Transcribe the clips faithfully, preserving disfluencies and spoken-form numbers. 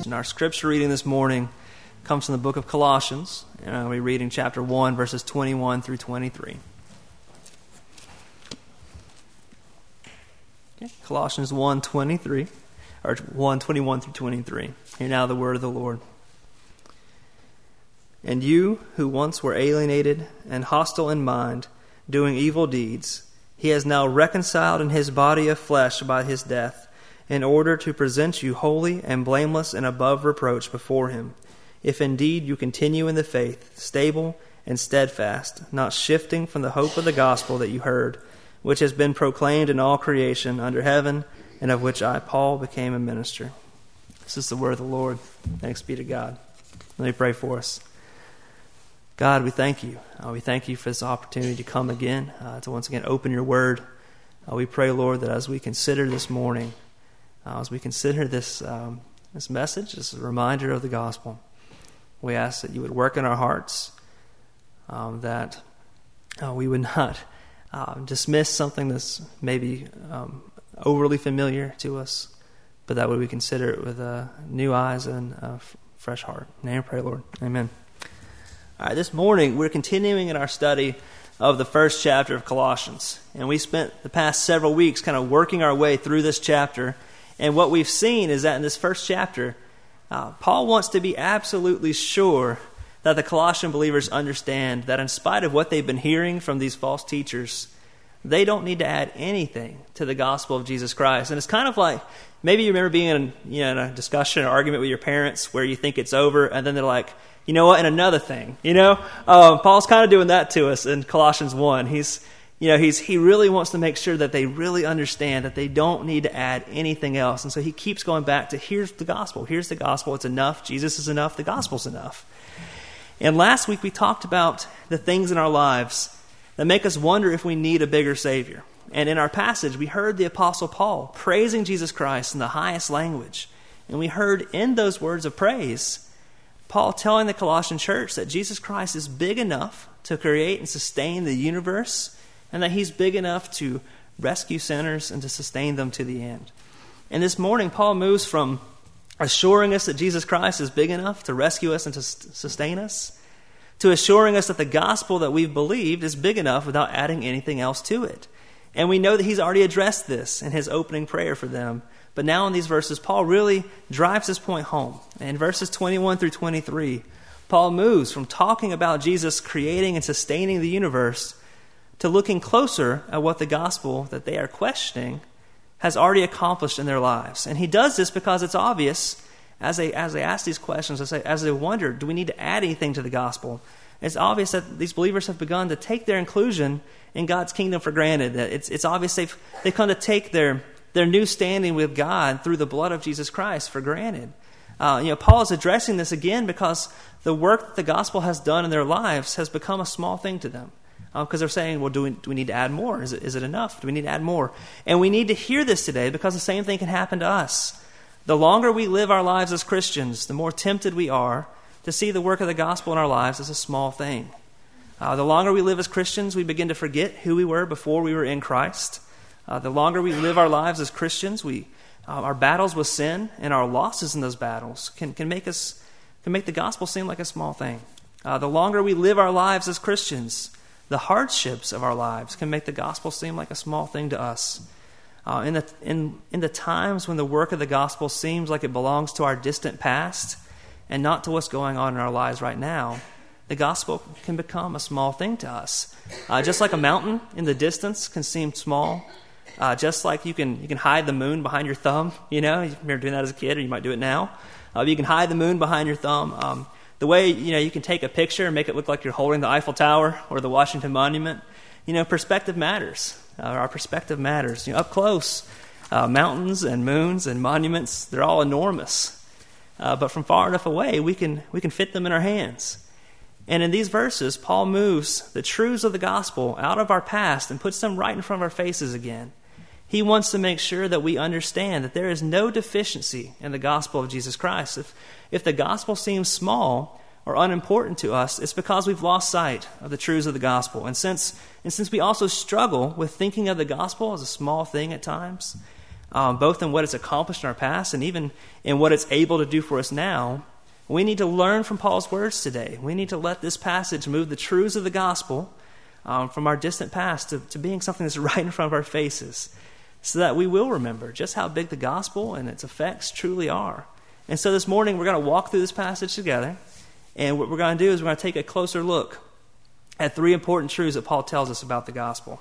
And our scripture reading this morning comes from the book of Colossians, and I'll be reading chapter one, verses twenty-one through twenty-three. Okay. Colossians one twenty-three, or one twenty-one through twenty-three. Hear now the word of the Lord. And you who once were alienated and hostile in mind, doing evil deeds, he has now reconciled in his body of flesh by his death, in order to present you holy and blameless and above reproach before him, if indeed you continue in the faith, stable and steadfast, not shifting from the hope of the gospel that you heard, which has been proclaimed in all creation under heaven, and of which I, Paul, became a minister. This is the word of the Lord. Thanks be to God. Let me pray for us. God, we thank you. Uh, we thank you for this opportunity to come again, uh, to once again open your word. Uh, we pray, Lord, that as we consider this morning, uh, as we consider this um, this message, this reminder of the gospel, we ask that you would work in our hearts, um, that uh, we would not uh, dismiss something that's maybe um, overly familiar to us, but that we would consider it with uh, new eyes and a f- fresh heart. In your name I pray, Lord. Amen. All right, this morning we're continuing in our study of the first chapter of Colossians. And we spent the past several weeks kind of working our way through this chapter. And what we've seen is that in this first chapter, uh, Paul wants to be absolutely sure that the Colossian believers understand that in spite of what they've been hearing from these false teachers, they don't need to add anything to the gospel of Jesus Christ. And it's kind of like, maybe you remember being in, you know, in a discussion or argument with your parents where you think it's over, and then they're like, you know what, and another thing, you know? Um, Paul's kind of doing that to us in Colossians one. He's, you know, he's he really wants to make sure that they really understand that they don't need to add anything else. And so he keeps going back to, here's the gospel. Here's the gospel. It's enough. Jesus is enough. The gospel's enough. And last week we talked about the things in our lives that make us wonder if we need a bigger Savior. And in our passage, we heard the Apostle Paul praising Jesus Christ in the highest language. And we heard in those words of praise, Paul telling the Colossian church that Jesus Christ is big enough to create and sustain the universe, and that he's big enough to rescue sinners and to sustain them to the end. And this morning, Paul moves from assuring us that Jesus Christ is big enough to rescue us and to sustain us, to assuring us that the gospel that we've believed is big enough without adding anything else to it. And we know that he's already addressed this in his opening prayer for them. But now in these verses, Paul really drives this point home. In verses twenty-one through twenty-three, Paul moves from talking about Jesus creating and sustaining the universe to looking closer at what the gospel that they are questioning has already accomplished in their lives. And he does this because it's obvious, as they as they ask these questions, as they, as they wonder, do we need to add anything to the gospel? It's obvious that these believers have begun to take their inclusion in God's kingdom for granted. It's, it's obvious they've, they've come to take their, their new standing with God through the blood of Jesus Christ for granted. Uh, you know, Paul is addressing this again because the work that the gospel has done in their lives has become a small thing to them. Because uh, they're saying, well, do we, do we need to add more? Is it, is it enough? Do we need to add more? And we need to hear this today because the same thing can happen to us. The longer we live our lives as Christians, the more tempted we are to see the work of the gospel in our lives as a small thing. Uh, the longer we live as Christians, we begin to forget who we were before we were in Christ. Uh, the longer we live our lives as Christians, we uh, our battles with sin and our losses in those battles can, can make us can make the gospel seem like a small thing. Uh, the longer we live our lives as Christians, the hardships of our lives can make the gospel seem like a small thing to us. Uh, in the in in the times when the work of the gospel seems like it belongs to our distant past and not to what's going on in our lives right now, the gospel can become a small thing to us. Uh, just like a mountain in the distance can seem small, uh, just like you can you can hide the moon behind your thumb. You know, you remember doing that as a kid, or you might do it now. Uh, you can hide the moon behind your thumb. Um, the way you know you can take a picture and make it look like you're holding the Eiffel Tower or the Washington Monument. You know, perspective matters. Uh, our perspective matters. You know, up close, uh, mountains and moons and monuments—they're all enormous. Uh, but from far enough away, we can we can fit them in our hands. And in these verses, Paul moves the truths of the gospel out of our past and puts them right in front of our faces again. He wants to make sure that we understand that there is no deficiency in the gospel of Jesus Christ. If, if the gospel seems small or unimportant to us, it's because we've lost sight of the truths of the gospel. And since, and since we also struggle with thinking of the gospel as a small thing at times, um, both in what it's accomplished in our past and even in what it's able to do for us now, we need to learn from Paul's words today. We need to let this passage move the truths of the gospel um, from our distant past to, to being something that's right in front of our faces, so that we will remember just how big the gospel and its effects truly are. And so this morning we're going to walk through this passage together, and what we're going to do is we're going to take a closer look at three important truths that Paul tells us about the gospel.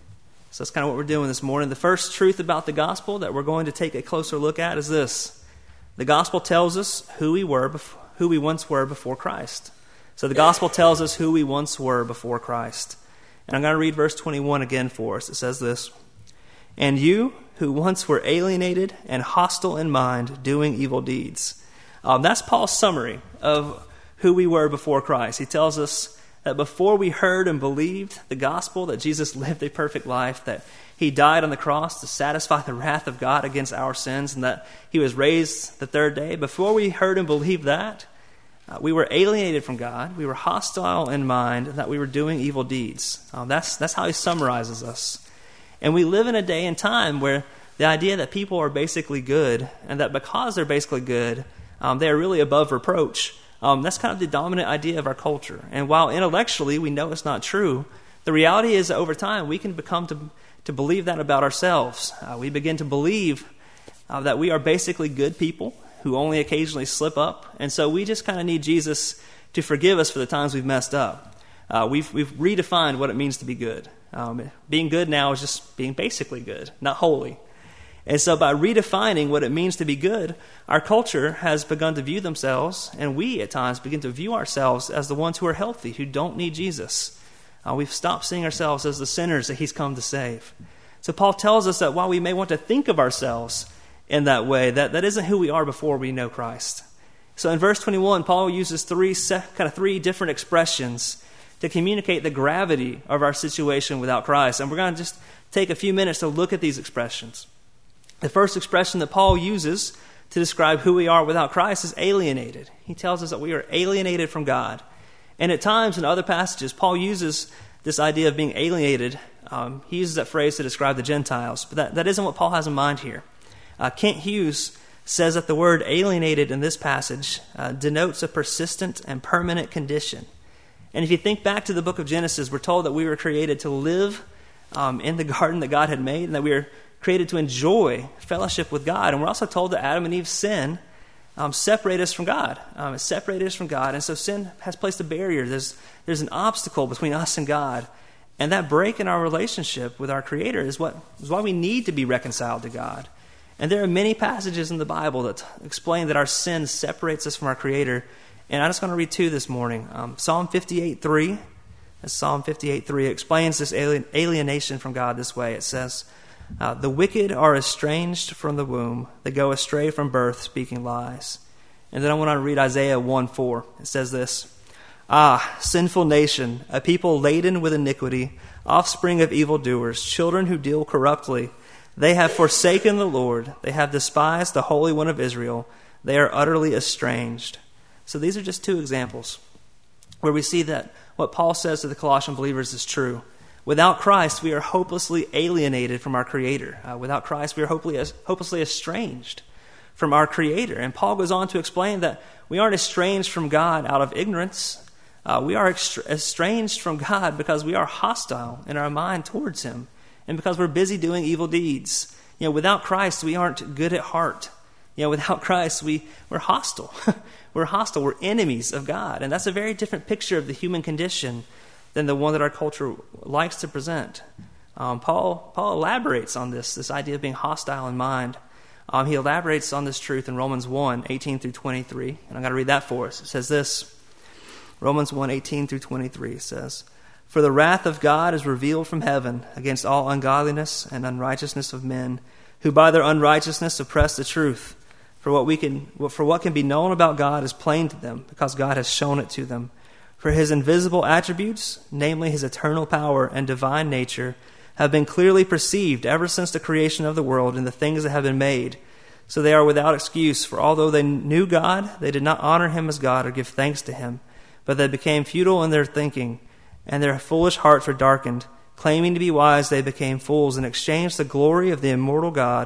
So that's kind of what we're doing this morning. The first truth about the gospel that we're going to take a closer look at is this. The gospel tells us who we were, who we once were before Christ. So the gospel tells us who we once were before Christ. And I'm going to read verse twenty-one again for us. It says this, "And you who once were alienated and hostile in mind, doing evil deeds." Um, that's Paul's summary of who we were before Christ. He tells us that before we heard and believed the gospel, that Jesus lived a perfect life, that he died on the cross to satisfy the wrath of God against our sins, and that he was raised the third day. Before we heard and believed that, uh, we were alienated from God, we were hostile in mind, and that we were doing evil deeds. Um, that's, that's how he summarizes us. And we live in a day and time where the idea that people are basically good, and that because they're basically good, um, they are really above reproach. Um, that's kind of the dominant idea of our culture. And while intellectually we know it's not true, the reality is that over time we can become to, to believe that about ourselves. Uh, we begin to believe uh, that we are basically good people who only occasionally slip up. And so we just kind of need Jesus to forgive us for the times we've messed up. Uh, we've, we've redefined what it means to be good. Um, being good now is just being basically good, not holy. And so by redefining what it means to be good, our culture has begun to view themselves, and we at times begin to view ourselves as the ones who are healthy, who don't need Jesus. Uh, we've stopped seeing ourselves as the sinners that he's come to save. So Paul tells us that while we may want to think of ourselves in that way, that, that isn't who we are before we know Christ. So in verse twenty-one, Paul uses three kind of three different expressions to communicate the gravity of our situation without Christ. And we're going to just take a few minutes to look at these expressions. The first expression that Paul uses to describe who we are without Christ is alienated. He tells us that we are alienated from God. And at times in other passages, Paul uses this idea of being alienated. Um, he uses that phrase to describe the Gentiles. But that, that isn't what Paul has in mind here. Uh, Kent Hughes says that the word alienated in this passage uh, denotes a persistent and permanent condition. And if you think back to the book of Genesis, we're told that we were created to live um, in the garden that God had made, and that we were created to enjoy fellowship with God. And we're also told that Adam and Eve's sin um, separated us from God. Um, it separated us from God. And so sin has placed a barrier. There's, there's an obstacle between us and God. And that break in our relationship with our Creator is what is why we need to be reconciled to God. And there are many passages in the Bible that explain that our sin separates us from our Creator. And I just want to read two this morning. Um, Psalm fifty-eight three. Psalm fifty-eight three explains this alien, alienation from God this way. It says, Uh, the wicked are estranged from the womb. They go astray from birth, speaking lies. And then I want to read Isaiah one four. It says this, "Ah, sinful nation, a people laden with iniquity, offspring of evildoers, children who deal corruptly. They have forsaken the Lord. They have despised the Holy One of Israel. They are utterly estranged." So these are just two examples where we see that what Paul says to the Colossian believers is true. Without Christ, we are hopelessly alienated from our Creator. Uh, without Christ, we are hopelessly, hopelessly estranged from our Creator. And Paul goes on to explain that we aren't estranged from God out of ignorance. Uh, we are extra- estranged from God because we are hostile in our mind towards Him, and because we're busy doing evil deeds. You know, without Christ, we aren't good at heart. You know, without Christ, we, we're hostile. we're hostile. We're enemies of God. And that's a very different picture of the human condition than the one that our culture likes to present. Um, Paul Paul elaborates on this, this idea of being hostile in mind. Um, he elaborates on this truth in Romans one, eighteen through twenty-three. And I'm going to read that for us. It says this, Romans one, eighteen through twenty-three says, "For the wrath of God is revealed from heaven against all ungodliness and unrighteousness of men, who by their unrighteousness suppress the truth. For what we can, for what can be known about God is plain to them, because God has shown it to them. For His invisible attributes, namely His eternal power and divine nature, have been clearly perceived ever since the creation of the world and the things that have been made. So they are without excuse, for although they knew God, they did not honor Him as God or give thanks to Him, but they became futile in their thinking, and their foolish hearts were darkened. Claiming to be wise, they became fools and exchanged the glory of the immortal God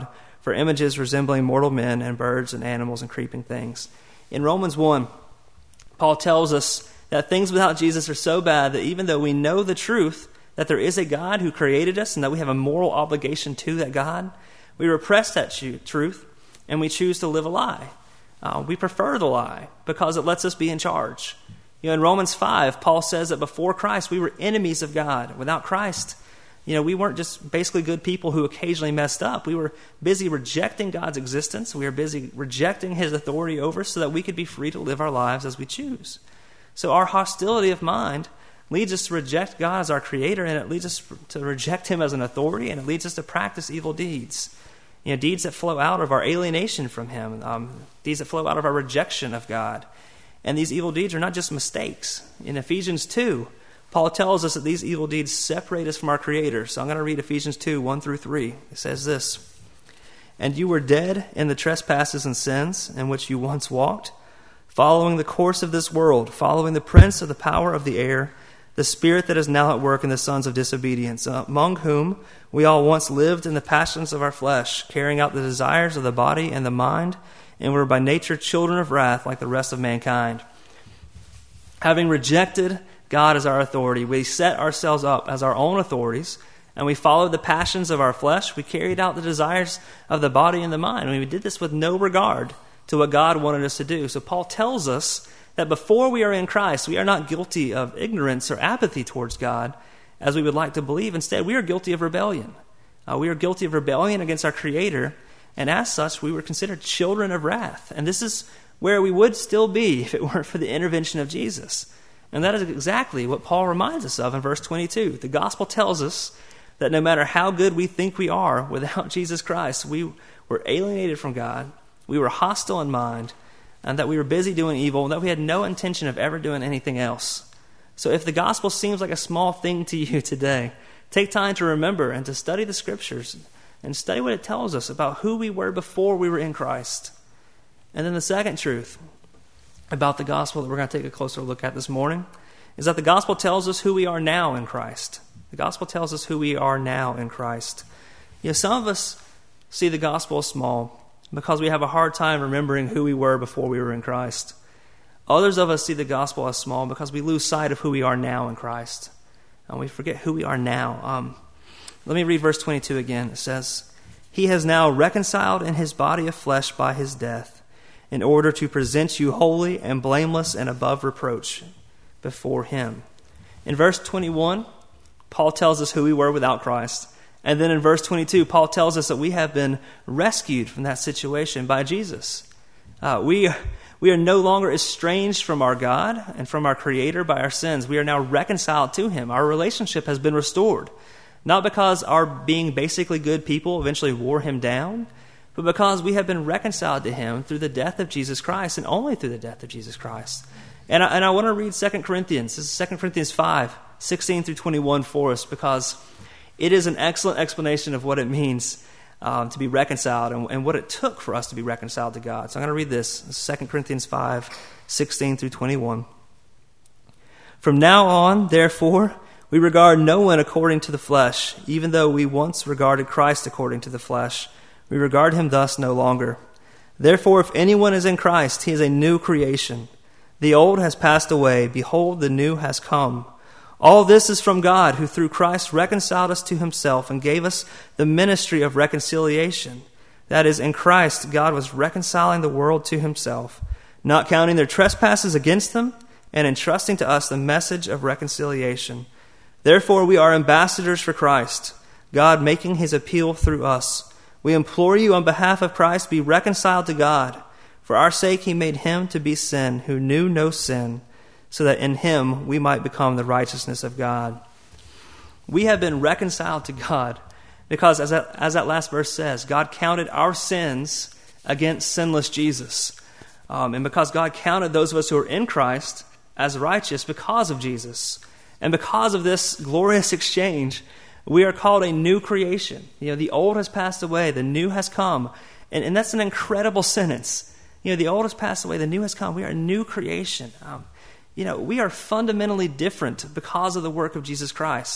for images resembling mortal men and birds and animals and creeping things. In Romans one, Paul tells us that things without Jesus are so bad that even though we know the truth, that there is a God who created us and that we have a moral obligation to that God, we repress that truth and we choose to live a lie. Uh, we prefer the lie because it lets us be in charge. You know, in Romans five, Paul says that before Christ, we were enemies of God. Without Christ, you know, we weren't just basically good people who occasionally messed up. We were busy rejecting God's existence. We were busy rejecting his authority over us so that we could be free to live our lives as we choose. So our hostility of mind leads us to reject God as our creator, and it leads us to reject him as an authority, and it leads us to practice evil deeds. You know, deeds that flow out of our alienation from him, um, deeds that flow out of our rejection of God. And these evil deeds are not just mistakes. In Ephesians two, Paul tells us that these evil deeds separate us from our Creator. So I'm going to read Ephesians two, one through three. It says this: "And you were dead in the trespasses and sins in which you once walked, following the course of this world, following the prince of the power of the air, the spirit that is now at work in the sons of disobedience, among whom we all once lived in the passions of our flesh, carrying out the desires of the body and the mind, and were by nature children of wrath like the rest of mankind. Having rejected God as our authority, we set ourselves up as our own authorities, and we followed the passions of our flesh. We carried out the desires of the body and the mind. And we did this with no regard to what God wanted us to do." So Paul tells us that before we are in Christ, we are not guilty of ignorance or apathy towards God, as we would like to believe. Instead, we are guilty of rebellion. Uh, we are guilty of rebellion against our Creator, and as such, we were considered children of wrath. And this is where we would still be if it weren't for the intervention of Jesus. And that is exactly what Paul reminds us of in verse twenty-two. The gospel tells us that no matter how good we think we are, without Jesus Christ, we were alienated from God, we were hostile in mind, and that we were busy doing evil, and that we had no intention of ever doing anything else. So if the gospel seems like a small thing to you today, take time to remember and to study the scriptures and study what it tells us about who we were before we were in Christ. And then the second truth about the gospel that we're going to take a closer look at this morning is that the gospel tells us who we are now in Christ. The gospel tells us who we are now in Christ. You know, some of us see the gospel as small because we have a hard time remembering who we were before we were in Christ. Others of us see the gospel as small because we lose sight of who we are now in Christ. And we forget who we are now. Um, let me read verse twenty-two again. It says, "He has now reconciled in his body of flesh by his death, in order to present you holy and blameless and above reproach before him." In verse twenty-one, Paul tells us who we were without Christ. And then in verse twenty-two, Paul tells us that we have been rescued from that situation by Jesus. Uh, we, we are no longer estranged from our God and from our Creator by our sins. We are now reconciled to him. Our relationship has been restored. Not because our being basically good people eventually wore him down, but because we have been reconciled to him through the death of Jesus Christ, and only through the death of Jesus Christ. And I, and I want to read Second Corinthians. This is Second Corinthians five, sixteen through twenty-one for us, because it is an excellent explanation of what it means um, to be reconciled and, and what it took for us to be reconciled to God. So I'm going to read this, Second Corinthians five, sixteen through twenty-one. "From now on, therefore, we regard no one according to the flesh, even though we once regarded Christ according to the flesh. We regard him thus no longer. Therefore, if anyone is in Christ, he is a new creation. The old has passed away. Behold, the new has come. All this is from God, who through Christ reconciled us to himself and gave us the ministry of reconciliation. That is, in Christ, God was reconciling the world to himself, not counting their trespasses against them, and entrusting to us the message of reconciliation. Therefore, we are ambassadors for Christ, God making his appeal through us. We implore you on behalf of Christ, be reconciled to God. For our sake he made him to be sin who knew no sin, so that in him we might become the righteousness of God." We have been reconciled to God because, as that, as that last verse says, God counted our sins against sinless Jesus. Um, and because God counted those of us who are in Christ as righteous because of Jesus. And because of this glorious exchange, we are called a new creation. You know, the old has passed away, the new has come. And, and that's an incredible sentence. You know, the old has passed away, the new has come. We are a new creation. Um, you know, we are fundamentally different because of the work of Jesus Christ.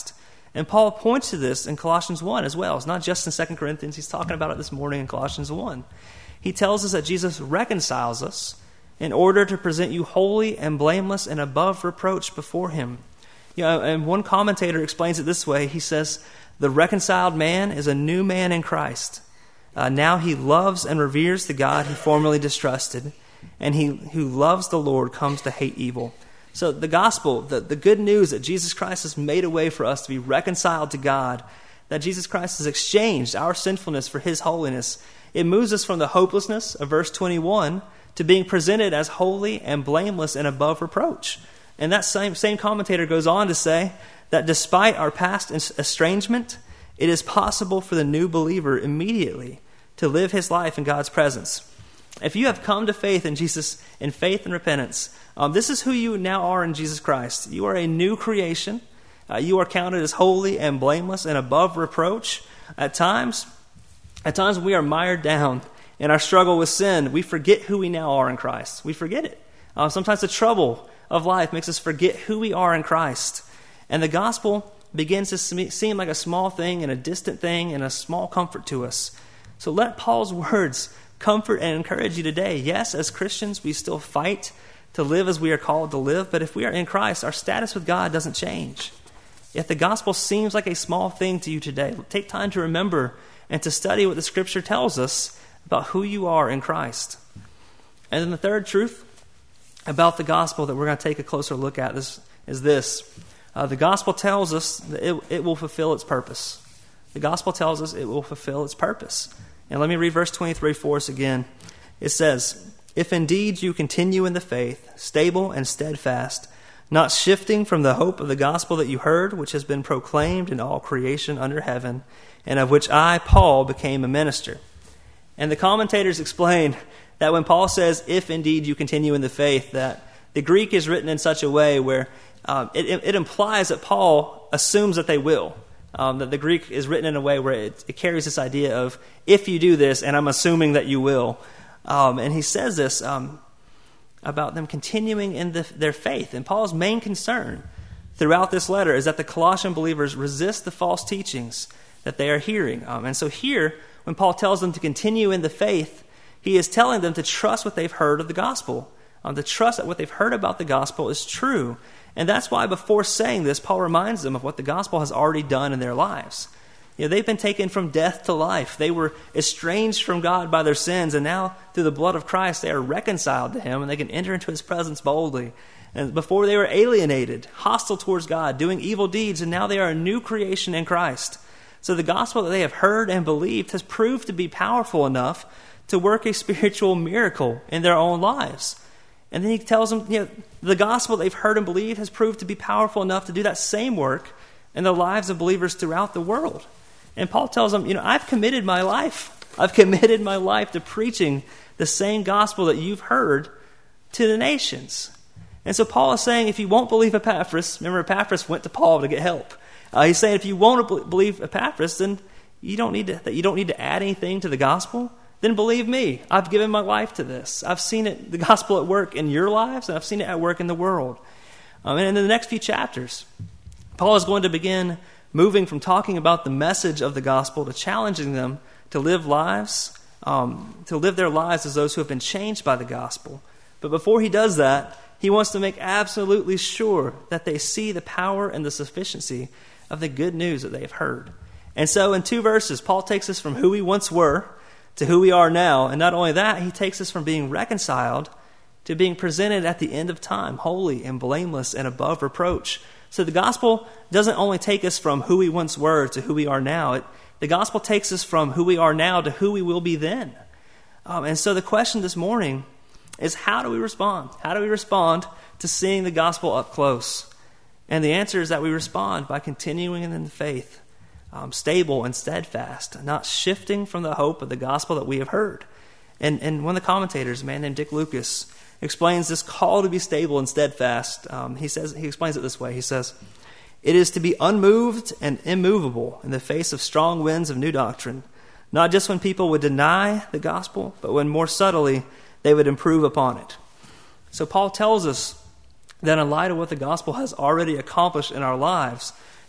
And Paul points to this in Colossians one as well. It's not just in Second Corinthians. He's talking about it this morning in Colossians one. He tells us that Jesus reconciles us in order to present you holy and blameless and above reproach before him. You know, and one commentator explains it this way. He says, the reconciled man is a new man in Christ. Uh, now he loves and reveres the God he formerly distrusted, and he who loves the Lord comes to hate evil. So the gospel, the, the good news that Jesus Christ has made a way for us to be reconciled to God, that Jesus Christ has exchanged our sinfulness for his holiness, it moves us from the hopelessness of verse twenty-one to being presented as holy and blameless and above reproach. And that same, same commentator goes on to say that despite our past estrangement, it is possible for the new believer immediately to live his life in God's presence. If you have come to faith in Jesus, in faith and repentance, um, this is who you now are in Jesus Christ. You are a new creation. Uh, you are counted as holy and blameless and above reproach. At times, at times we are mired down in our struggle with sin. We forget who we now are in Christ. We forget it. Uh, sometimes the trouble of life makes us forget who we are in Christ. And the gospel begins to seem like a small thing and a distant thing and a small comfort to us. So let Paul's words comfort and encourage you today. Yes, as Christians, we still fight to live as we are called to live, but if we are in Christ, our status with God doesn't change. If the gospel seems like a small thing to you today, take time to remember and to study what the Scripture tells us about who you are in Christ. And then the third truth about the gospel that we're going to take a closer look at is, is this. Uh, the gospel tells us that it, it will fulfill its purpose. The gospel tells us it will fulfill its purpose. And let me read verse twenty-three for us again. It says, if indeed you continue in the faith, stable and steadfast, not shifting from the hope of the gospel that you heard, which has been proclaimed in all creation under heaven, and of which I, Paul, became a minister. And the commentators explain that when Paul says, if indeed you continue in the faith, that the Greek is written in such a way where um, it, it implies that Paul assumes that they will. Um, that the Greek is written in a way where it, it carries this idea of, if you do this, and I'm assuming that you will. Um, and he says this um, about them continuing in the, their faith. And Paul's main concern throughout this letter is that the Colossian believers resist the false teachings that they are hearing. Um, and so here, when Paul tells them to continue in the faith, he is telling them to trust what they've heard of the gospel, um, to trust that what they've heard about the gospel is true. And that's why before saying this, Paul reminds them of what the gospel has already done in their lives. You know, they've been taken from death to life. They were estranged from God by their sins, and now through the blood of Christ, they are reconciled to him, and they can enter into his presence boldly. And before they were alienated, hostile towards God, doing evil deeds, and now they are a new creation in Christ. So the gospel that they have heard and believed has proved to be powerful enough to work a spiritual miracle in their own lives. And then he tells them, you know, the gospel they've heard and believed has proved to be powerful enough to do that same work in the lives of believers throughout the world. And Paul tells them, you know, I've committed my life. I've committed my life to preaching the same gospel that you've heard to the nations. And so Paul is saying, if you won't believe Epaphras, remember Epaphras went to Paul to get help. Uh, he's saying, if you won't believe Epaphras, then you don't need to. That you don't need to add anything to the gospel. Then believe me, I've given my life to this. I've seen it, the gospel at work in your lives, and I've seen it at work in the world. Um, and in the next few chapters, Paul is going to begin moving from talking about the message of the gospel to challenging them to live lives, um, to live their lives as those who have been changed by the gospel. But before he does that, he wants to make absolutely sure that they see the power and the sufficiency of the good news that they've heard. And so in two verses, Paul takes us from who we once were to who we are now. And not only that, he takes us from being reconciled to being presented at the end of time, holy and blameless and above reproach. So the gospel doesn't only take us from who we once were to who we are now. It, the gospel takes us from who we are now to who we will be then. Um, and so the question this morning is, how do we respond? How do we respond to seeing the gospel up close? And the answer is that we respond by continuing in the faith, um, stable and steadfast, not shifting from the hope of the gospel that we have heard. And, and one of the commentators, a man named Dick Lucas, explains this call to be stable and steadfast. Um, he says he explains it this way. He says, "It is to be unmoved and immovable in the face of strong winds of new doctrine, not just when people would deny the gospel, but when more subtly they would improve upon it." So Paul tells us that in light of what the gospel has already accomplished in our lives,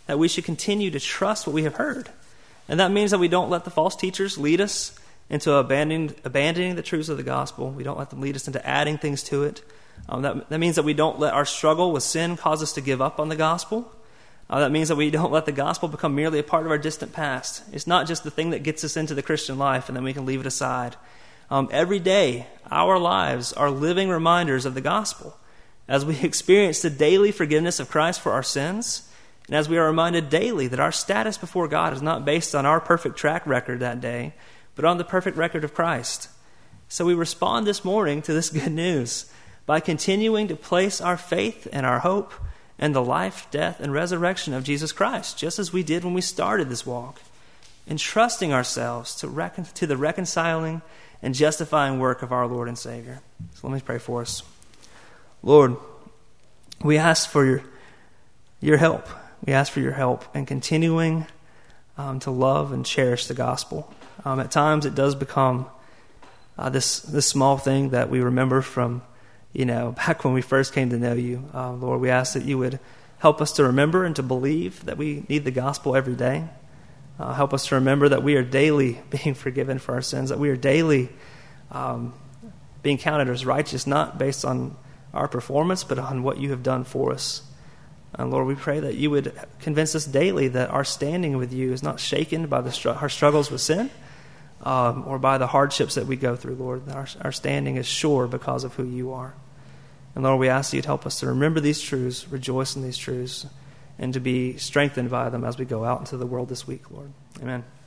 that we should continue to trust what we have heard. And that means that we don't let the false teachers lead us into abandoning, abandoning the truths of the gospel. We don't let them lead us into adding things to it. Um, that, that means that we don't let our struggle with sin cause us to give up on the gospel. Uh, that means that we don't let the gospel become merely a part of our distant past. It's not just the thing that gets us into the Christian life and then we can leave it aside. Um, every day, our lives are living reminders of the gospel. As we experience the daily forgiveness of Christ for our sins, and as we are reminded daily that our status before God is not based on our perfect track record that day, but on the perfect record of Christ. So we respond this morning to this good news by continuing to place our faith and our hope in the life, death, and resurrection of Jesus Christ, just as we did when we started this walk, entrusting ourselves to, recon- to the reconciling and justifying work of our Lord and Savior. So let me pray for us. Lord, we ask for your, your help. We ask for your help in continuing um, to love and cherish the gospel. Um, at times it does become uh, this this small thing that we remember from, you know, back when we first came to know you. Uh, Lord, we ask that you would help us to remember and to believe that we need the gospel every day. Uh, help us to remember that we are daily being forgiven for our sins, that we are daily um, being counted as righteous, not based on our performance, but on what you have done for us. And Lord, we pray that you would convince us daily that our standing with you is not shaken by the str- our struggles with sin um, or by the hardships that we go through, Lord. Our, our standing is sure because of who you are. And Lord, we ask that you'd help us to remember these truths, rejoice in these truths, and to be strengthened by them as we go out into the world this week, Lord. Amen.